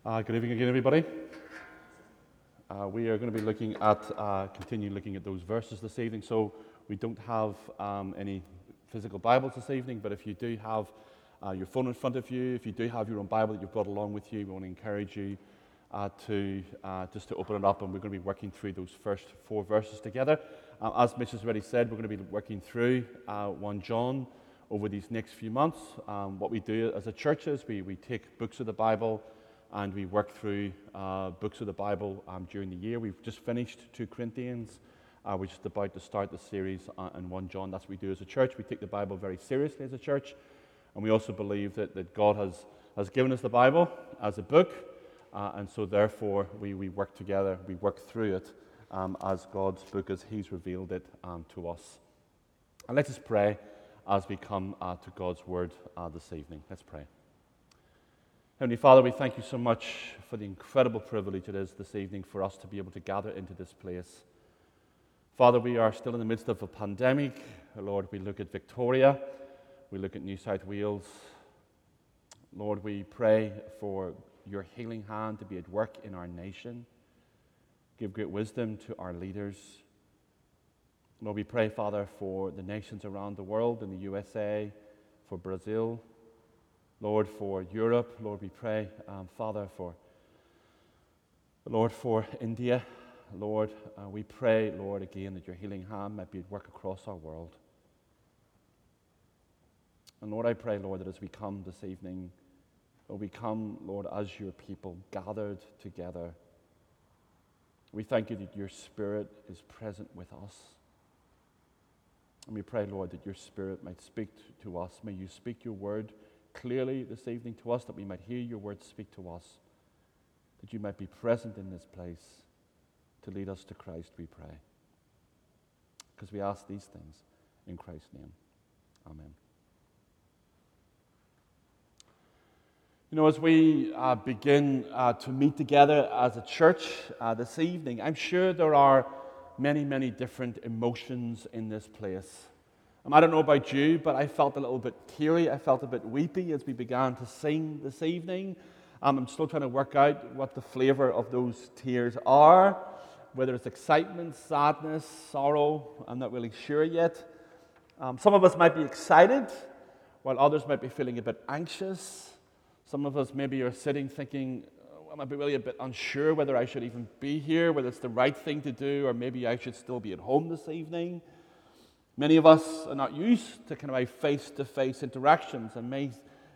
Good evening again, everybody. We are going to be continue looking at those verses this evening. So we don't have any physical Bibles this evening, but if you do have your phone in front of you, if you do have your own Bible that you've brought along with you, we want to encourage you to open it up, and we're going to be working through those first four verses together. As Mitch has already said, we're going to be working through 1 John over these next few months. What we do as a church is we take books of the Bible and we work through books of the Bible during the year. We've just finished 2 Corinthians, which is about to start the series in 1 John. That's what we do as a church. We take the Bible very seriously as a church, and we also believe that God has given us the Bible as a book, and so therefore we work together, we work through it as God's book as He's revealed it to us. And let us pray as we come to God's Word this evening. Let's pray. Heavenly Father, we thank you so much for the incredible privilege it is this evening for us to be able to gather into this place. Father, we are still in the midst of a pandemic. Lord, we look at Victoria, we look at New South Wales. Lord, we pray for your healing hand to be at work in our nation. Give great wisdom to our leaders. Lord, we pray, Father, for the nations around the world, in the USA, for Brazil, Lord, for Europe. Lord, we pray, Father, for India. Lord, we pray, Lord, again, that your healing hand might be at work across our world. And Lord, I pray, Lord, that as we come this evening, Lord, we come, Lord, as your people gathered together. We thank you that your Spirit is present with us. And we pray, Lord, that your Spirit might speak to us. May you speak your word clearly this evening to us, that we might hear your word speak to us, that you might be present in this place to lead us to Christ, we pray. Because we ask these things in Christ's name. Amen. You know, as we begin to meet together as a church this evening, I'm sure there are many, many different emotions in this place. I don't know about you, but I felt a little bit teary. I felt a bit weepy as we began to sing this evening. I'm still trying to work out what the flavor of those tears are, whether it's excitement, sadness, sorrow. I'm not really sure yet. Some of us might be excited, while others might be feeling a bit anxious. Some of us maybe are sitting thinking, I might be really a bit unsure whether I should even be here, whether it's the right thing to do, or maybe I should still be at home this evening. Many of us are not used to kind of face-to-face interactions and may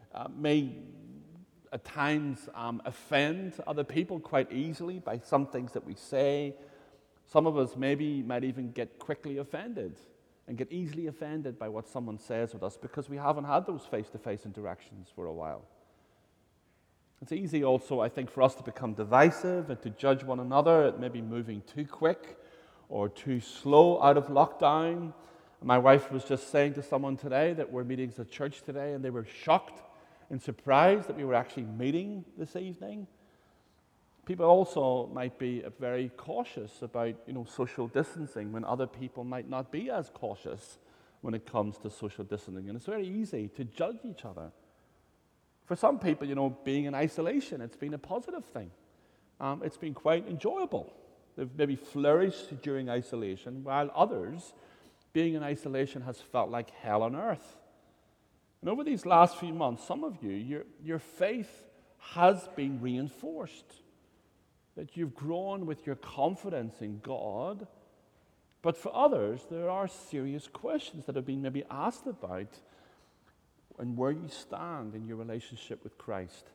at times offend other people quite easily by some things that we say. Some of us maybe might even get quickly offended and get easily offended by what someone says with us because we haven't had those face-to-face interactions for a while. It's easy also, I think, for us to become divisive and to judge one another at maybe moving too quick or too slow out of lockdown. My wife was just saying to someone today that we're meeting as a church today, and they were shocked and surprised that we were actually meeting this evening. People also might be very cautious about, social distancing when other people might not be as cautious when it comes to social distancing. And it's very easy to judge each other. For some people, being in isolation, it's been a positive thing. It's been quite enjoyable. They've maybe flourished during isolation, while others, being in isolation has felt like hell on earth. And over these last few months, some of you, your faith has been reinforced. That you've grown with your confidence in God. But for others, there are serious questions that have been maybe asked about and where you stand in your relationship with Christ.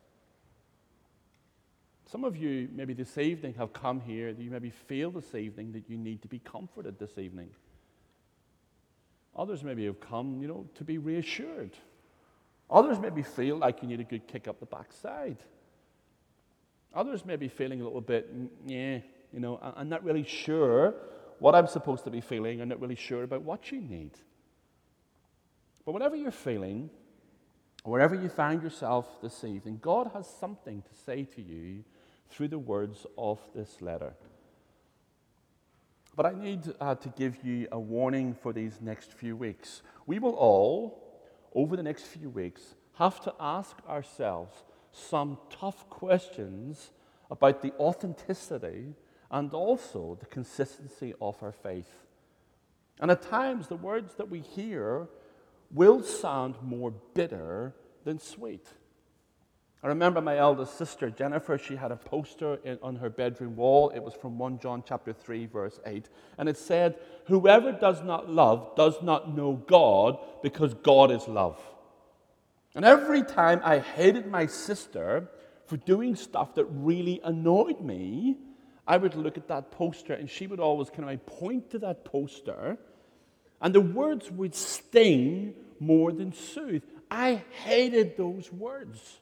Some of you, maybe this evening, have come here, that you maybe feel this evening that you need to be comforted this evening. Others maybe have come, to be reassured. Others maybe feel like you need a good kick up the backside. Others may be feeling a little bit, I'm not really sure what I'm supposed to be feeling. I'm not really sure about what you need. But whatever you're feeling, wherever you find yourself this evening, God has something to say to you through the words of this letter. But I need to give you a warning for these next few weeks. We will all, over the next few weeks, have to ask ourselves some tough questions about the authenticity and also the consistency of our faith. And at times, the words that we hear will sound more bitter than sweet. I remember my eldest sister, Jennifer, she had a poster on her bedroom wall. It was from 1 John chapter 3, verse 8. And it said, "Whoever does not love does not know God, because God is love." And every time I hated my sister for doing stuff that really annoyed me, I would look at that poster, and she would always kind of point to that poster, and the words would sting more than soothe. I hated those words.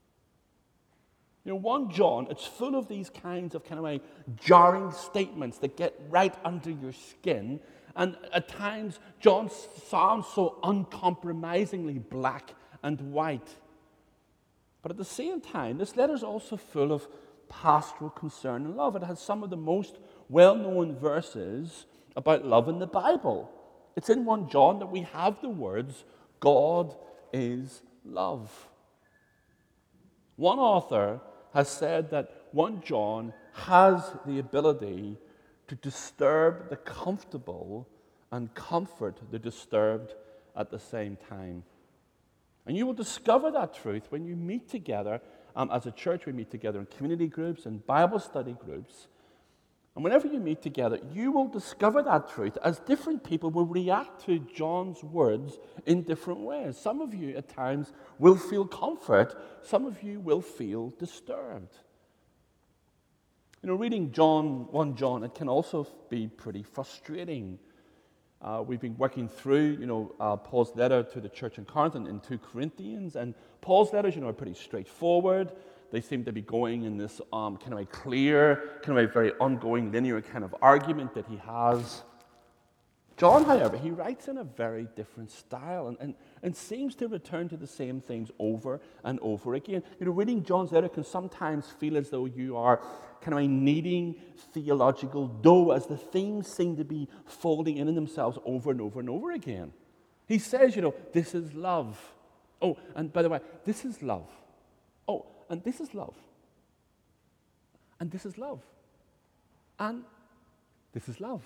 1 John, it's full of these kinds of jarring statements that get right under your skin, and at times John sounds so uncompromisingly black and white. But at the same time, this letter is also full of pastoral concern and love. It has some of the most well-known verses about love in the Bible. It's in 1 John that we have the words, God is love. One author has said that 1 John has the ability to disturb the comfortable and comfort the disturbed at the same time. And you will discover that truth when you meet together. As a church, we meet together in community groups and Bible study groups. And whenever you meet together, you will discover that truth as different people will react to John's words in different ways. Some of you at times will feel comfort. Some of you will feel disturbed. Reading 1 John, it can also be pretty frustrating. We've been working through, Paul's letter to the church in Corinth and in 2 Corinthians. And Paul's letters, are pretty straightforward. They seem to be going in this clear, very ongoing, linear kind of argument that he has. John, however, he writes in a very different style and seems to return to the same things over and over again. Reading John's letter can sometimes feel as though you are kneading theological dough as the themes seem to be folding in themselves over and over and over again. He says, this is love. Oh, and by the way, this is love. Oh, and this is love. And this is love. And this is love.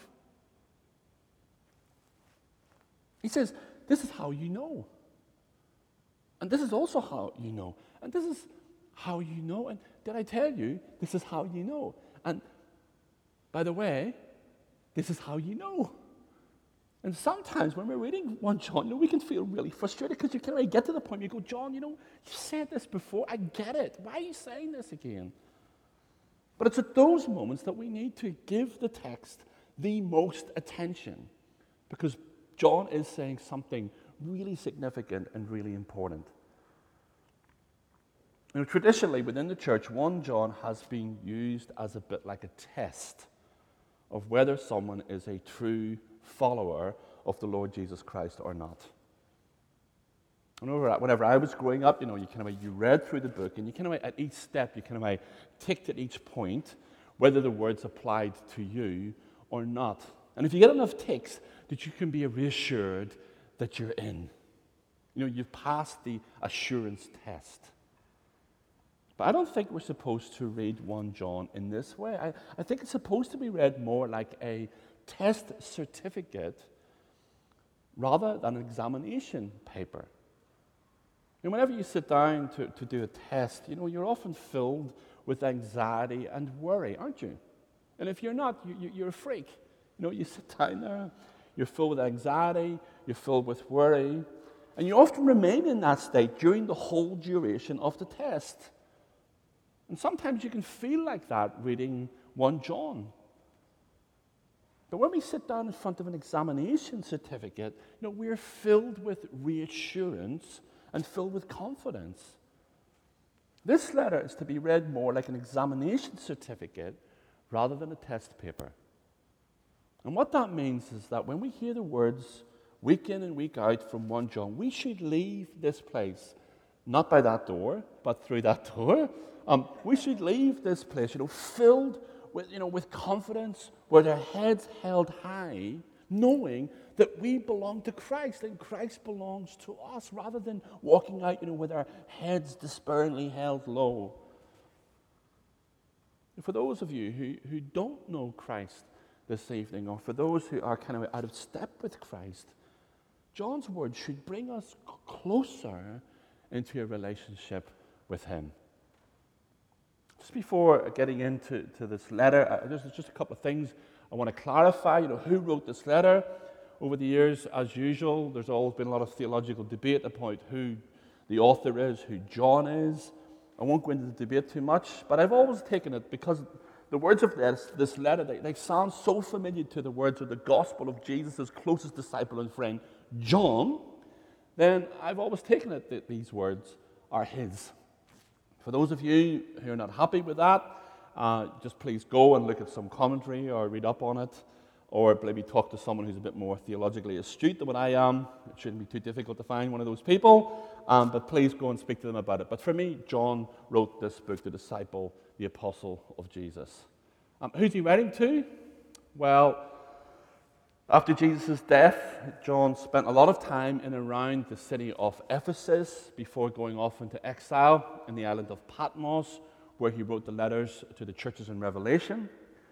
He says, this is how you know. And this is also how you know. And this is how you know. And did I tell you, this is how you know. And by the way, this is how you know. And sometimes when we're reading 1 John, we can feel really frustrated because you get to the point where you go, John, you said this before. I get it. Why are you saying this again? But it's at those moments that we need to give the text the most attention, because John is saying something really significant and really important. Traditionally within the church, 1 John has been used as a bit like a test of whether someone is a true follower of the Lord Jesus Christ or not. Whenever I was growing up, you read through the book, and at each step you ticked at each point whether the words applied to you or not. And if you get enough ticks, that you can be reassured that you're in. You've passed the assurance test. But I don't think we're supposed to read 1 John in this way. I think it's supposed to be read more like a test certificate rather than an examination paper. Whenever you sit down to do a test, you're often filled with anxiety and worry, aren't you? And if you're not, you're a freak. You sit down there, you're filled with anxiety, you're filled with worry, and you often remain in that state during the whole duration of the test. And sometimes you can feel like that reading 1 John. But when we sit down in front of an examination certificate, we're filled with reassurance and filled with confidence. This letter is to be read more like an examination certificate rather than a test paper. And what that means is that when we hear the words week in and week out from 1 John, we should leave this place, not by that door, but through that door. We should leave this place, filled with confidence, with our heads held high, knowing that we belong to Christ and Christ belongs to us, rather than walking out, with our heads despairingly held low. For those of you who don't know Christ this evening, or for those who are kind of out of step with Christ, John's words should bring us closer into a relationship with him. Just before getting into this letter, there's just a couple of things I want to clarify. Who wrote this letter? Over the years, as usual, there's always been a lot of theological debate about who the author is, who John is. I won't go into the debate too much, but I've always taken it because the words of this letter, they sound so familiar to the words of the gospel of Jesus' closest disciple and friend, John, then I've always taken it that these words are his. For those of you who are not happy with that, just please go and look at some commentary or read up on it, or maybe talk to someone who's a bit more theologically astute than what I am. It shouldn't be too difficult to find one of those people, but please go and speak to them about it. But for me, John wrote this book, the disciple, the apostle of Jesus. Who's he writing to? Well, after Jesus' death, John spent a lot of time in and around the city of Ephesus before going off into exile in the island of Patmos, where he wrote the letters to the churches in Revelation.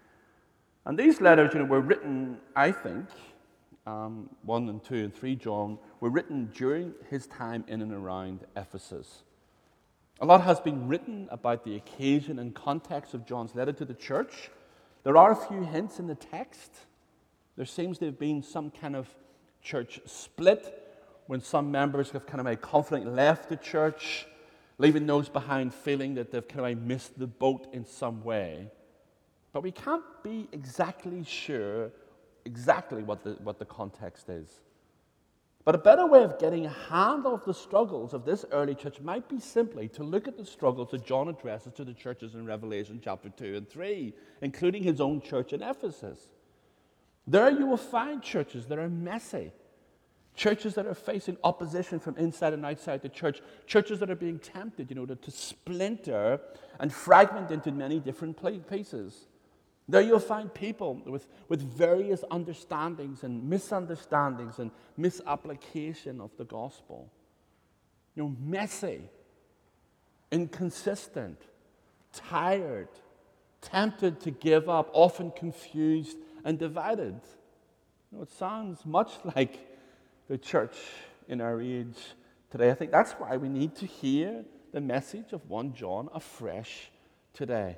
And these letters, were written, I think, 1 and 2 and 3 John, were written during his time in and around Ephesus. A lot has been written about the occasion and context of John's letter to the church. There are a few hints in the text. There seems to have been some kind of church split when some members have kind of confidently left the church, leaving those behind feeling that they've kind of missed the boat in some way. But we can't be exactly sure what the context is. But a better way of getting a handle of the struggles of this early church might be simply to look at the struggles that John addresses to the churches in Revelation chapter 2 and 3, including his own church in Ephesus. There you will find churches that are messy, churches that are facing opposition from inside and outside the church, churches that are being tempted, to splinter and fragment into many different pieces. There you'll find people with various understandings and misunderstandings and misapplication of the gospel. Messy, inconsistent, tired, tempted to give up, often confused and divided. It sounds much like the church in our age today. I think that's why we need to hear the message of 1 John afresh today.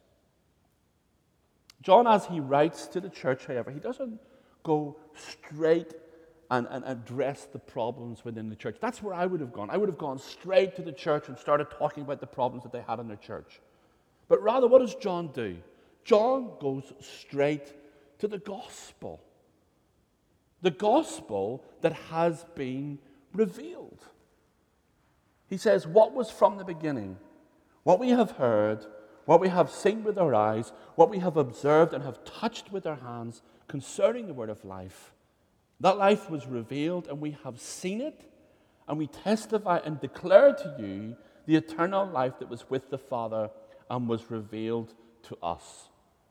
John, as he writes to the church, however, he doesn't go straight and address the problems within the church. That's where I would have gone. I would have gone straight to the church and started talking about the problems that they had in their church. But rather, what does John do? John goes straight to the gospel. The gospel that has been revealed. He says, what was from the beginning, what we have heard, what we have seen with our eyes, what we have observed and have touched with our hands concerning the word of life. That life was revealed, and we have seen it, and we testify and declare to you the eternal life that was with the Father and was revealed to us.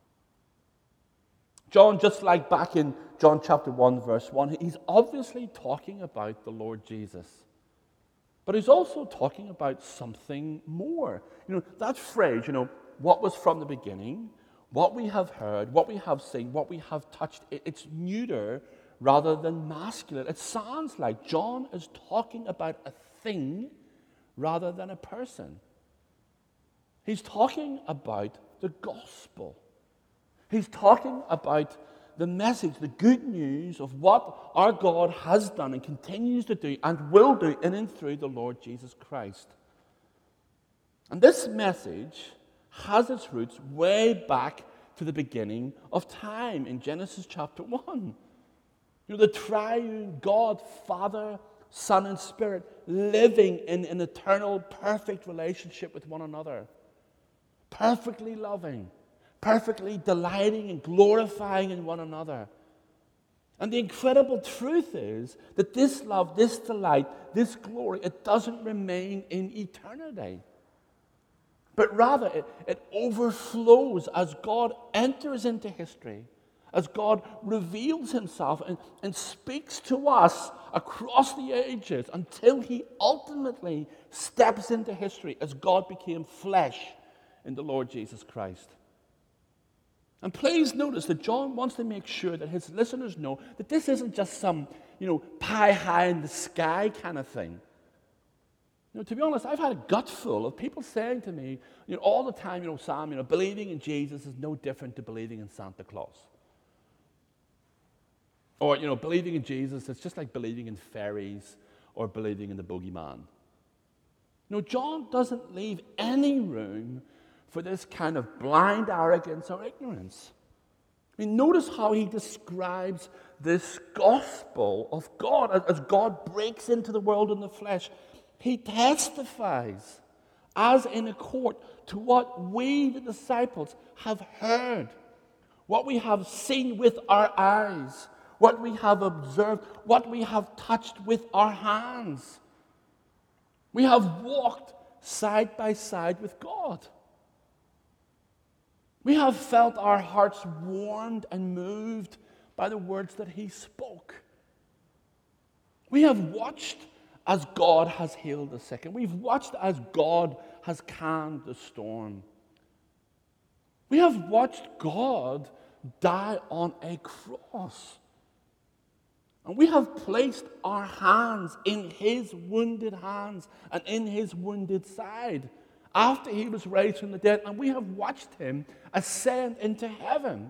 John, just like back in John chapter 1, verse 1, he's obviously talking about the Lord Jesus. But he's also talking about something more. That phrase, what was from the beginning, what we have heard, what we have seen, what we have touched, it's neuter rather than masculine. It sounds like John is talking about a thing rather than a person. He's talking about the gospel. He's talking about the message, the good news of what our God has done and continues to do and will do in and through the Lord Jesus Christ. And this message has its roots way back to the beginning of time in Genesis chapter 1. The triune God, Father, Son, and Spirit, living in an eternal, perfect relationship with one another. Perfectly loving, perfectly delighting and glorifying in one another. And the incredible truth is that this love, this delight, this glory, it doesn't remain in eternity. But rather, it overflows as God enters into history as God reveals himself and speaks to us across the ages until he ultimately steps into history as God became flesh in the Lord Jesus Christ. And please notice that John wants to make sure that his listeners know that this isn't just some, pie high in the sky kind of thing. To be honest, I've had a gut full of people saying to me, all the time, Sam, believing in Jesus is no different to believing in Santa Claus. Or, believing in Jesus, it's just like believing in fairies or believing in the boogeyman. John doesn't leave any room for this kind of blind arrogance or ignorance. Notice how he describes this gospel of God as God breaks into the world in the flesh. He testifies, as in a court, to what we, the disciples, have heard, what we have seen with our eyes, what we have observed, what we have touched with our hands. We have walked side by side with God. We have felt our hearts warmed and moved by the words that he spoke. We have watched as God has healed the sick, and we've watched as God has calmed the storm. We have watched God die on a cross. And we have placed our hands in his wounded hands and in his wounded side after he was raised from the dead, and we have watched him ascend into heaven.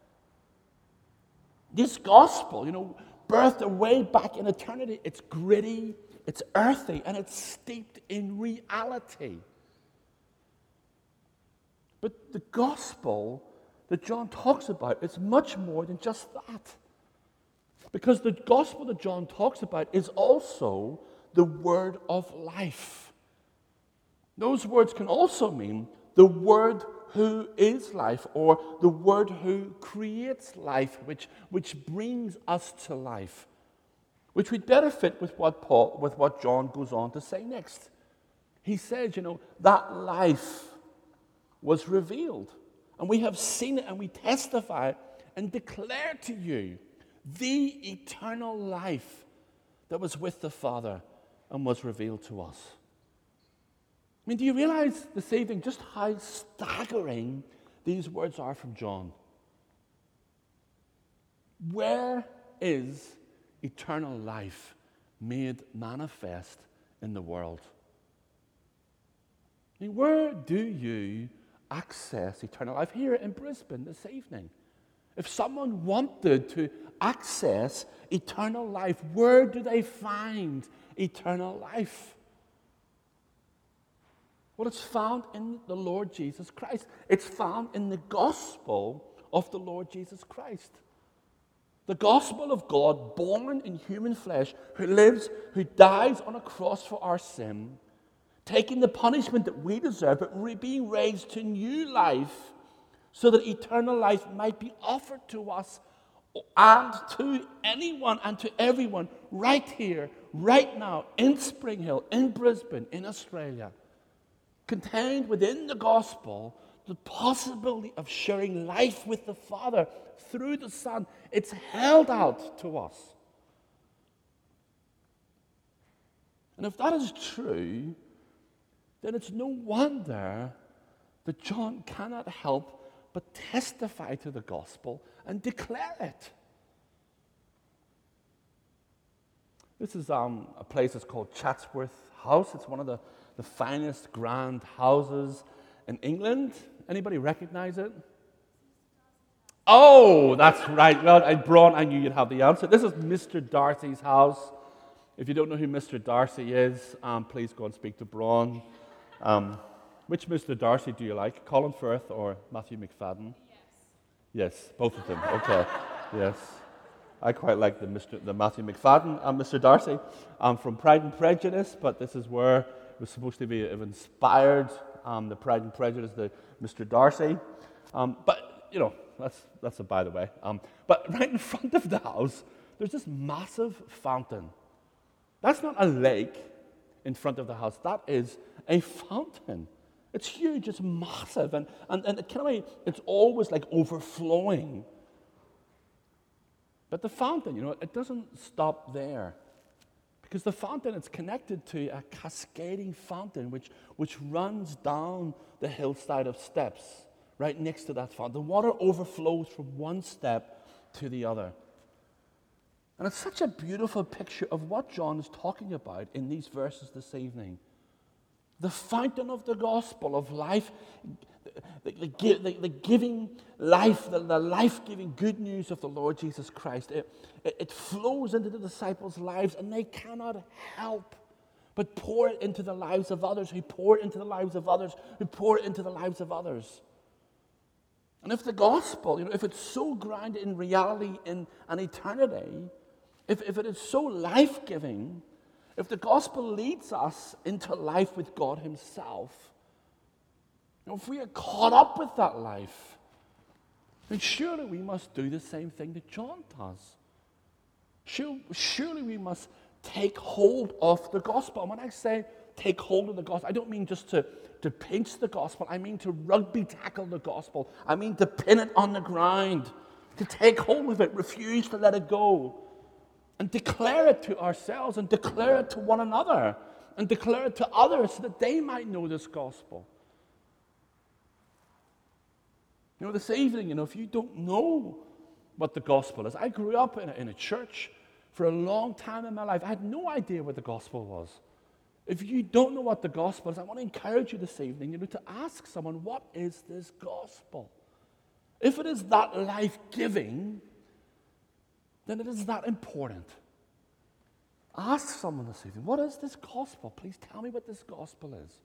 This gospel, birthed way back in eternity, it's gritty, it's earthy, and it's steeped in reality. But the gospel that John talks about is much more than just that. Because the gospel that John talks about is also the word of life. Those words can also mean the word who is life, or the word who creates life, which brings us to life, which would better fit with what John goes on to say next. He says, that life was revealed, and we have seen it, and we testify and declare to you the eternal life that was with the Father and was revealed to us. Do you realize this evening just how staggering these words are from John? Where is eternal life made manifest in the world? Where do you access eternal life? Here in Brisbane this evening. If someone wanted to access eternal life, where do they find eternal life? Well, it's found in the Lord Jesus Christ. It's found in the gospel of the Lord Jesus Christ. The gospel of God, born in human flesh, who lives, who dies on a cross for our sin, taking the punishment that we deserve, but being raised to new life so that eternal life might be offered to us and to anyone and to everyone right here, right now, in Spring Hill, in Brisbane, in Australia. Contained within the gospel, the possibility of sharing life with the Father through the Son. It's held out to us. And if that is true, then it's no wonder that John cannot help but testify to the gospel and declare it. This is a place that's called Chatsworth House. It's one of the finest grand houses in England. Anybody recognize it? Oh, that's right. Well, Bron, I knew you'd have the answer. This is Mr. Darcy's house. If you don't know who Mr. Darcy is, please go and speak to Bron. Which Mr. Darcy do you like? Colin Firth or Matthew McFadden? Yes, both of them. Okay, yes. I quite like the Matthew McFadden and Mr. Darcy. I'm from Pride and Prejudice, but this is where it was supposed to be inspired, the Pride and Prejudice, the Mr. Darcy. But, that's a by the way. But right in front of the house, there's this massive fountain. That's not a lake in front of the house. That is a fountain. It's huge, it's massive, and it's always like overflowing. But the fountain, it doesn't stop there. Because the fountain is connected to a cascading fountain which runs down the hillside of steps right next to that fountain. The water overflows from one step to the other. And it's such a beautiful picture of what John is talking about in these verses this evening. The fountain of the gospel of life, the giving life, the life-giving good news of the Lord Jesus Christ. It flows into the disciples' lives, and they cannot help but pour it into the lives of others, who pour it into the lives of others, who pour it into the lives of others. And if the gospel, if it's so grounded in reality, in an eternity, if it is so life-giving, if the gospel leads us into life with God himself, if we are caught up with that life, then surely we must do the same thing that John does. Surely we must take hold of the gospel. And when I say take hold of the gospel, I don't mean just to pinch the gospel. I mean to rugby tackle the gospel. I mean to pin it on the ground, to take hold of it, refuse to let it go, and declare it to ourselves, and declare it to one another, and declare it to others so that they might know this gospel. This evening, if you don't know what the gospel is, I grew up in a church for a long time in my life. I had no idea what the gospel was. If you don't know what the gospel is, I want to encourage you this evening, to ask someone, what is this gospel? If it is that life-giving, then it is that important. Ask someone this evening, what is this gospel? Please tell me what this gospel is.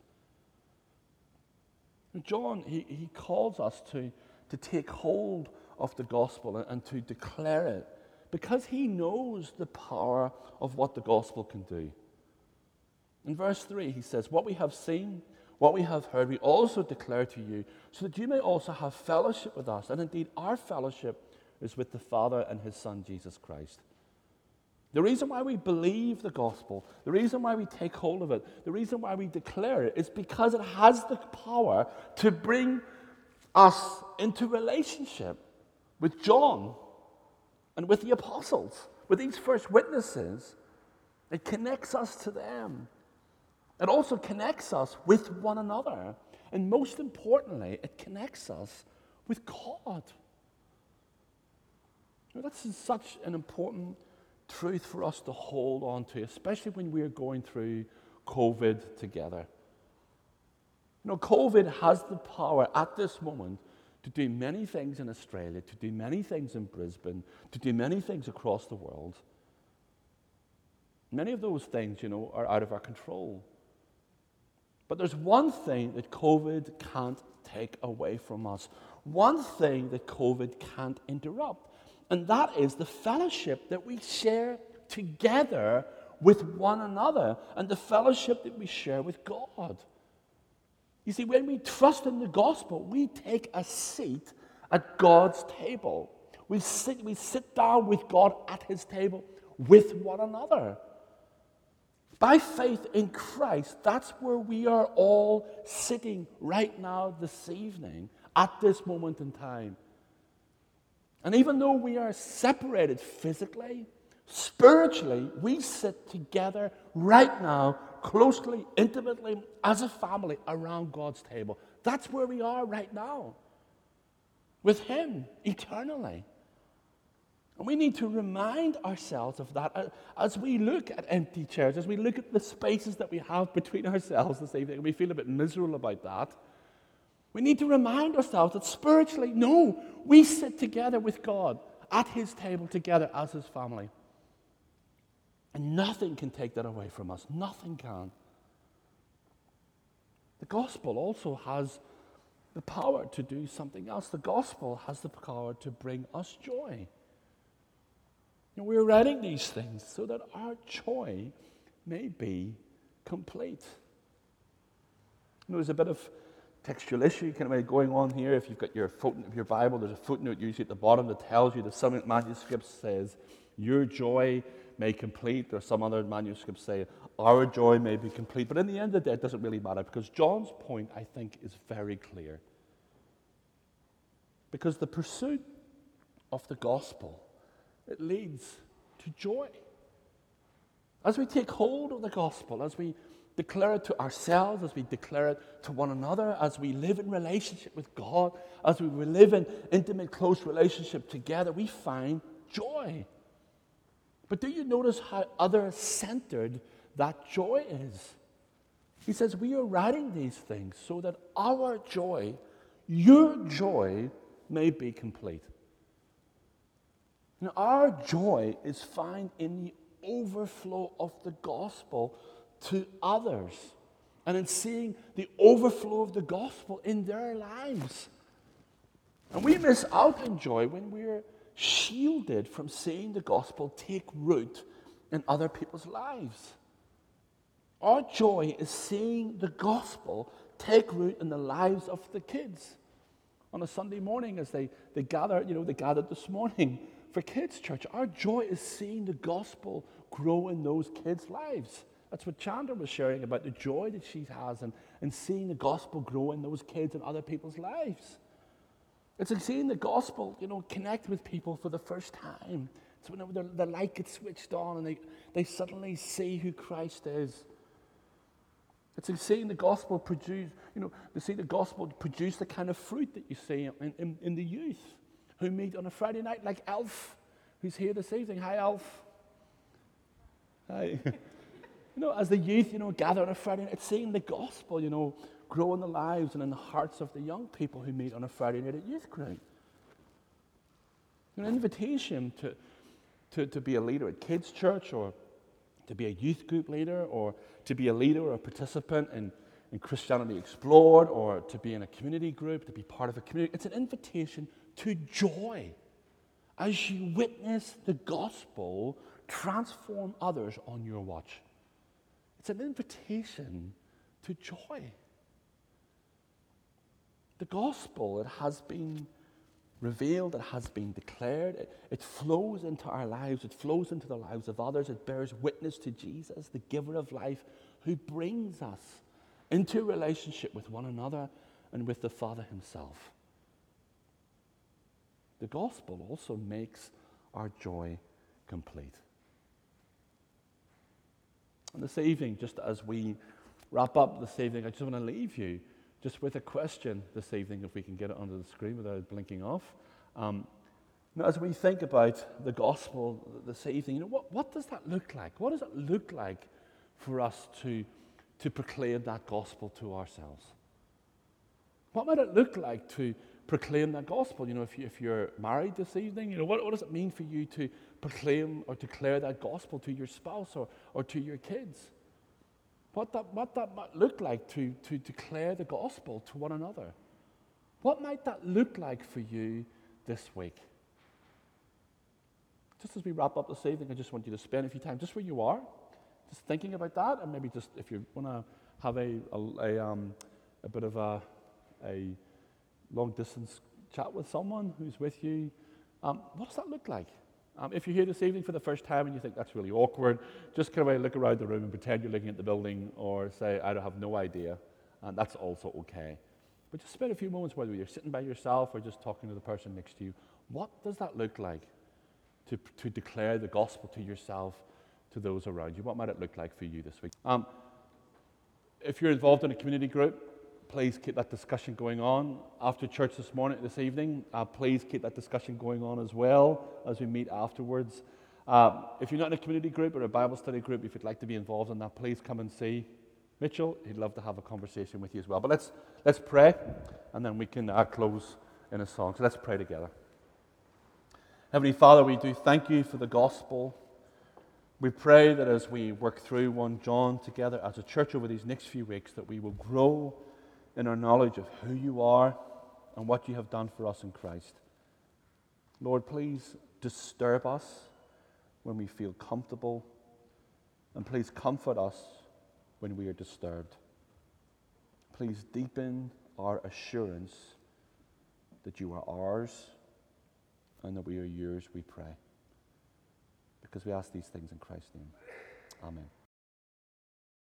And John, he calls us to take hold of the gospel and to declare it, because he knows the power of what the gospel can do. In verse 3, he says, what we have seen, what we have heard, we also declare to you, so that you may also have fellowship with us. And indeed, our fellowship is with the Father and his Son, Jesus Christ. The reason why we believe the gospel, the reason why we take hold of it, the reason why we declare it is because it has the power to bring us into relationship with John and with the apostles, with these first witnesses. It connects us to them. It also connects us with one another. And most importantly, it connects us with God. That's such an important truth for us to hold on to, especially when we're going through COVID together. COVID has the power at this moment to do many things in Australia, to do many things in Brisbane, to do many things across the world. Many of those things, are out of our control. But there's one thing that COVID can't take away from us. One thing that COVID can't interrupt. And that is the fellowship that we share together with one another, and the fellowship that we share with God. You see, when we trust in the gospel, we take a seat at God's table. We sit down with God at his table with one another. By faith in Christ, that's where we are all sitting right now this evening, at this moment in time. And even though we are separated physically, spiritually, we sit together right now, closely, intimately, as a family around God's table. That's where we are right now, with him eternally. And we need to remind ourselves of that as we look at empty chairs, as we look at the spaces that we have between ourselves this evening, and we feel a bit miserable about that. We need to remind ourselves that spiritually, no, we sit together with God at his table together as his family. And nothing can take that away from us. Nothing can. The gospel also has the power to do something else. The gospel has the power to bring us joy. We're writing these things so that our joy may be complete. There's a bit of textual issue kind of going on here. If you've got your Bible, there's a footnote usually at the bottom that tells you that some manuscripts says, your joy may complete, or some other manuscripts say, our joy may be complete. But in the end of the day, it doesn't really matter, because John's point, I think, is very clear. Because the pursuit of the gospel it leads to joy. As we take hold of the gospel, as we declare it to ourselves, as we declare it to one another, as we live in relationship with God, as we live in intimate, close relationship together, we find joy. But do you notice how other-centered that joy is? He says, we are writing these things so that our joy, your joy, may be complete. Now, our joy is found in the overflow of the gospel to others and in seeing the overflow of the gospel in their lives. And we miss out on joy when we're shielded from seeing the gospel take root in other people's lives. Our joy is seeing the gospel take root in the lives of the kids. On a Sunday morning as they gather, they gathered this morning for kids' church. Our joy is seeing the gospel grow in those kids' lives. That's what Chandra was sharing about, the joy that she has and seeing the gospel grow in those kids and other people's lives. It's like seeing the gospel, connect with people for the first time. It's when the light gets switched on and they suddenly see who Christ is. It's like seeing the gospel produce, to see the gospel produce the kind of fruit that you see in the youth who meet on a Friday night, like Alf, who's here this evening. Hi, Alf. Hi. As the youth, gather on a Friday night, it's seeing the gospel, grow in the lives and in the hearts of the young people who meet on a Friday night at youth group. An invitation to be a leader at kids' church, or to be a youth group leader, or to be a leader or a participant in Christianity Explored, or to be in a community group, to be part of a community. It's an invitation to joy as you witness the gospel transform others on your watch. It's an invitation to joy. The gospel, it has been revealed, it has been declared, it flows into our lives, it flows into the lives of others, it bears witness to Jesus, the giver of life, who brings us into relationship with one another and with the Father himself. The gospel also makes our joy complete. And this evening, just as we wrap up this evening, I just want to leave you just with a question this evening, if we can get it onto the screen without it blinking off. As we think about the gospel this evening, what does that look like? What does it look like for us to proclaim that gospel to ourselves? What might it look like to proclaim that gospel? If you're married this evening, what does it mean for you to proclaim or declare that gospel to your spouse or to your kids? What that might look like to declare the gospel to one another. What might that look like for you this week? Just as we wrap up this evening, I just want you to spend a few time just where you are, just thinking about that, and maybe just if you want to have a bit of a long distance chat with someone who's with you. What does that look like? If you're here this evening for the first time and you think that's really awkward, just kind of look around the room and pretend you're looking at the building, or say, I don't have no idea, and that's also okay. But just spend a few moments, whether you're sitting by yourself or just talking to the person next to you. What does that look like to declare the gospel to yourself, to those around you? What might it look like for you this week? If you're involved in a community group, please keep that discussion going on. After church this evening, please keep that discussion going on as well as we meet afterwards. If you're not in a community group or a Bible study group, if you'd like to be involved in that, please come and see Mitchell. He'd love to have a conversation with you as well. But let's pray, and then we can close in a song. So let's pray together. Heavenly Father, we do thank you for the gospel. We pray that as we work through 1 John together as a church over these next few weeks, that we will grow in our knowledge of who you are and what you have done for us in Christ. Lord, please disturb us when we feel comfortable, and please comfort us when we are disturbed. Please deepen our assurance that you are ours and that we are yours, we pray. Because we ask these things in Christ's name. Amen.